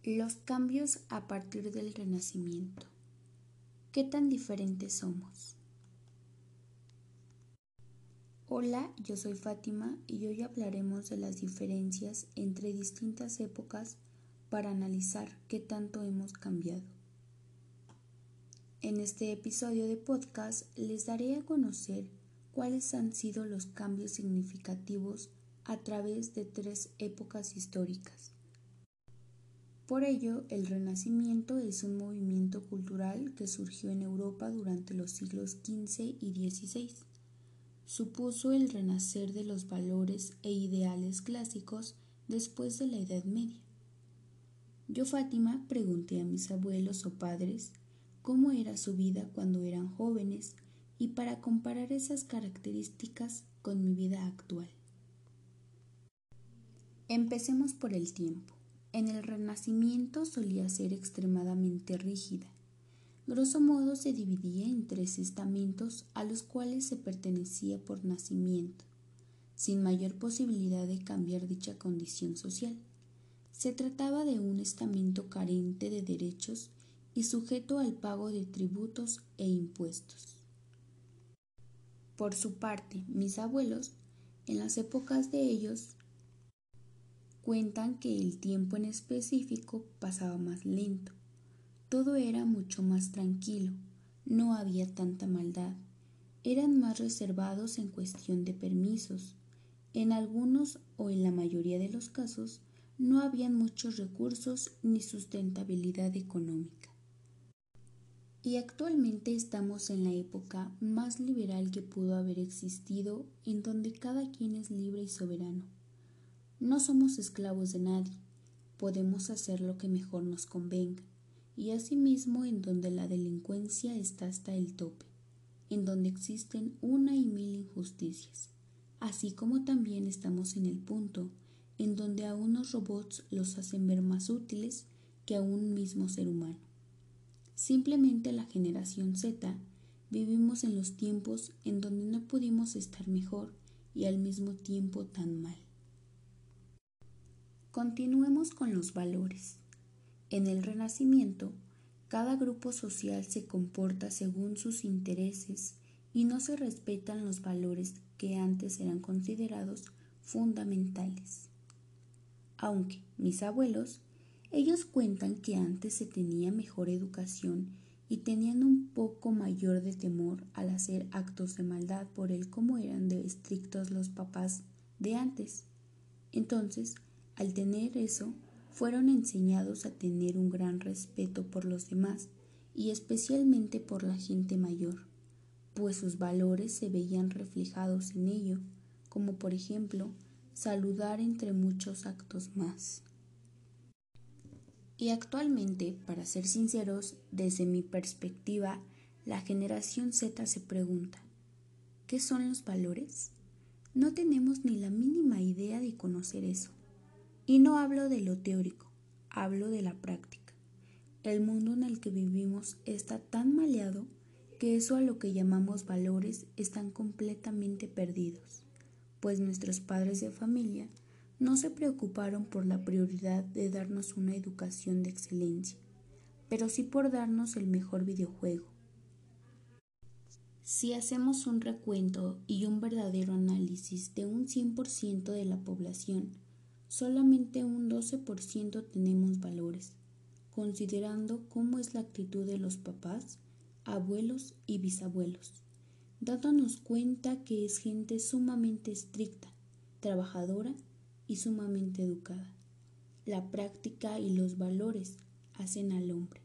Los cambios a partir del Renacimiento. ¿Qué tan diferentes somos? Hola, yo soy Fátima y hoy hablaremos de las diferencias entre distintas épocas para analizar qué tanto hemos cambiado. En este episodio de podcast les daré a conocer cuáles han sido los cambios significativos a través de 3 épocas históricas. Por ello, el Renacimiento es un movimiento cultural que surgió en Europa durante los siglos XV y XVI. Supuso el renacer de los valores e ideales clásicos después de la Edad Media. Yo, Fátima, pregunté a mis abuelos o padres cómo era su vida cuando eran jóvenes y para comparar esas características con mi vida actual. Empecemos por el tiempo. En el Renacimiento solía ser extremadamente rígida. Grosso modo se dividía en 3 estamentos a los cuales se pertenecía por nacimiento, sin mayor posibilidad de cambiar dicha condición social. Se trataba de un estamento carente de derechos y sujeto al pago de tributos e impuestos. Por su parte, mis abuelos, en las épocas de ellos, cuentan que el tiempo en específico pasaba más lento. Todo era mucho más tranquilo, no había tanta maldad. Eran más reservados en cuestión de permisos. En algunos o en la mayoría de los casos no habían muchos recursos ni sustentabilidad económica. Y actualmente estamos en la época más liberal que pudo haber existido, en donde cada quien es libre y soberano. No somos esclavos de nadie, podemos hacer lo que mejor nos convenga, y asimismo en donde la delincuencia está hasta el tope, en donde existen 1,000 injusticias, así como también estamos en el punto en donde a unos robots los hacen ver más útiles que a un mismo ser humano. Simplemente la generación Z vivimos en los tiempos en donde no pudimos estar mejor y al mismo tiempo tan mal. Continuemos con los valores. En el Renacimiento, cada grupo social se comporta según sus intereses y no se respetan los valores que antes eran considerados fundamentales. Aunque mis abuelos, ellos cuentan que antes se tenía mejor educación y tenían un poco mayor de temor al hacer actos de maldad por el cómo eran de estrictos los papás de antes. Entonces, al tener eso, fueron enseñados a tener un gran respeto por los demás y especialmente por la gente mayor, pues sus valores se veían reflejados en ello, como por ejemplo, saludar entre muchos actos más. Y actualmente, para ser sinceros, desde mi perspectiva, la generación Z se pregunta, ¿qué son los valores? No tenemos ni la mínima idea de conocer eso. Y no hablo de lo teórico, hablo de la práctica. El mundo en el que vivimos está tan maleado que eso a lo que llamamos valores están completamente perdidos, pues nuestros padres de familia no se preocuparon por la prioridad de darnos una educación de excelencia, pero sí por darnos el mejor videojuego. Si hacemos un recuento y un verdadero análisis de un 100% de la población, solamente un 12% tenemos valores, considerando cómo es la actitud de los papás, abuelos y bisabuelos, dándonos cuenta que es gente sumamente estricta, trabajadora y sumamente educada. La práctica y los valores hacen al hombre.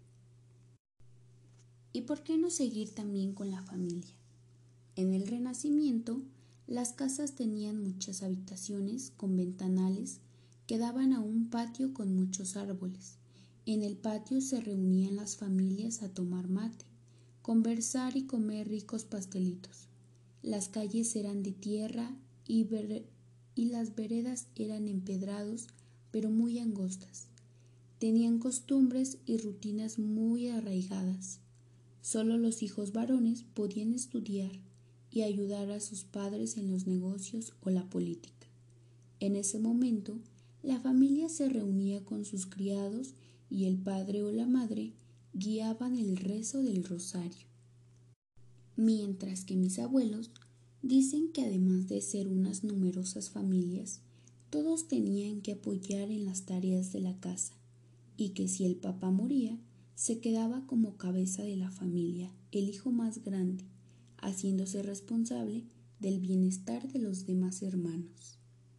¿Y por qué no seguir también con la familia? En el Renacimiento, las casas tenían muchas habitaciones con ventanales que daban a un patio con muchos árboles. En el patio se reunían las familias a tomar mate, conversar y comer ricos pastelitos. Las calles eran de tierra y las veredas eran empedrados, pero muy angostas. Tenían costumbres y rutinas muy arraigadas. Solo los hijos varones podían estudiar y ayudar a sus padres en los negocios o la política. En ese momento, la familia se reunía con sus criados y el padre o la madre guiaban el rezo del rosario. Mientras que mis abuelos dicen que además de ser unas numerosas familias, todos tenían que apoyar en las tareas de la casa y que si el papá moría, se quedaba como cabeza de la familia el hijo más grande, haciéndose responsable del bienestar de los demás hermanos.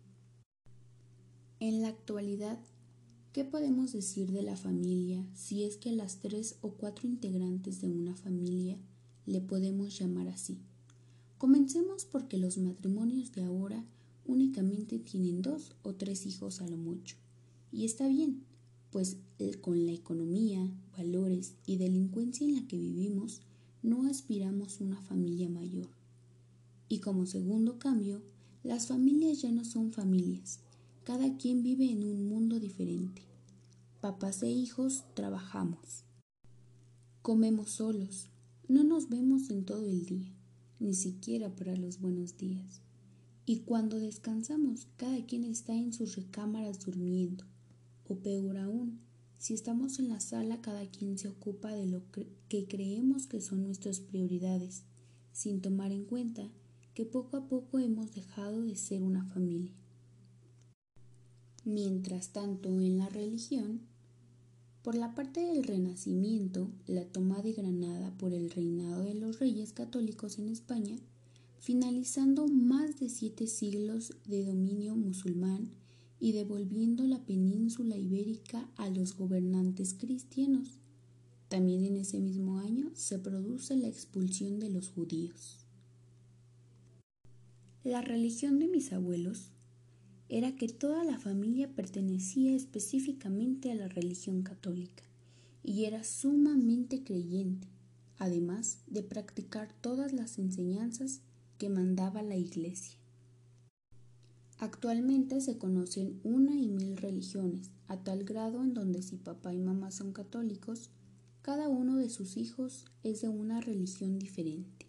En la actualidad, ¿qué podemos decir de la familia si es que a las 3 o 4 integrantes de una familia le podemos llamar así? Comencemos porque los matrimonios de ahora únicamente tienen 2 o 3 hijos a lo mucho. Y está bien, pues con la economía, valores y delincuencia en la que vivimos, no aspiramos a una familia mayor. Y como segundo cambio, las familias ya no son familias, cada quien vive en un mundo diferente. Papás e hijos trabajamos. Comemos solos, no nos vemos en todo el día, ni siquiera para los buenos días. Y cuando descansamos, cada quien está en sus recámaras durmiendo. O peor aún, si estamos en la sala, cada quien se ocupa de lo que creemos que son nuestras prioridades, sin tomar en cuenta que poco a poco hemos dejado de ser una familia. Mientras tanto, en la religión, por la parte del Renacimiento, la toma de Granada por el reinado de los reyes católicos en España, finalizando más de 7 siglos de dominio musulmán y devolviendo la península ibérica a los gobernantes cristianos. También en ese mismo año se produce la expulsión de los judíos. La religión de mis abuelos era que toda la familia pertenecía específicamente a la religión católica y era sumamente creyente, además de practicar todas las enseñanzas que mandaba la Iglesia. Actualmente se conocen 1,000 religiones, a tal grado en donde si papá y mamá son católicos, cada uno de sus hijos es de una religión diferente.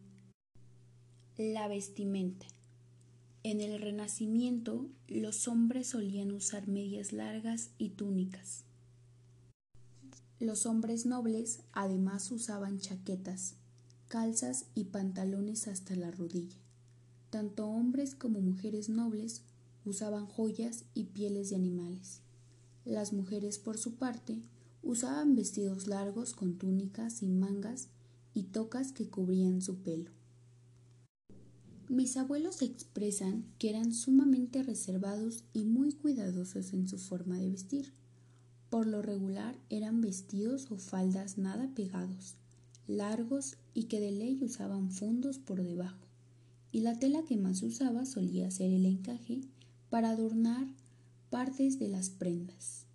La vestimenta. En el Renacimiento, los hombres solían usar medias largas y túnicas. Los hombres nobles además usaban chaquetas, calzas y pantalones hasta la rodilla. Tanto hombres como mujeres nobles usaban joyas y pieles de animales. Las mujeres, por su parte, usaban vestidos largos con túnicas sin mangas y tocas que cubrían su pelo. Mis abuelos expresan que eran sumamente reservados y muy cuidadosos en su forma de vestir. Por lo regular eran vestidos o faldas nada pegados, largos y que de ley usaban fundos por debajo, y la tela que más usaba solía ser el encaje para adornar partes de las prendas.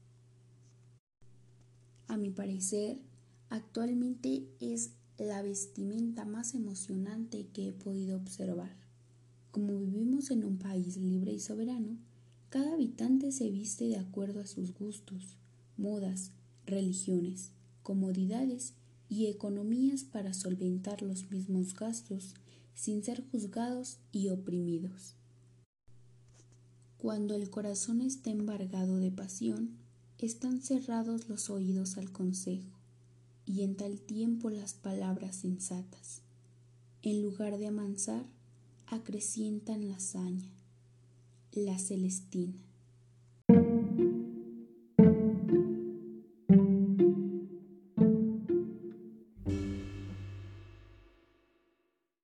A mi parecer, actualmente es la vestimenta más emocionante que he podido observar. Como vivimos en un país libre y soberano, cada habitante se viste de acuerdo a sus gustos, modas, religiones, comodidades y economías para solventar los mismos gastos sin ser juzgados y oprimidos. Cuando el corazón está embargado de pasión, están cerrados los oídos al consejo, y en tal tiempo las palabras sensatas, en lugar de amansar, acrecientan la saña. La Celestina.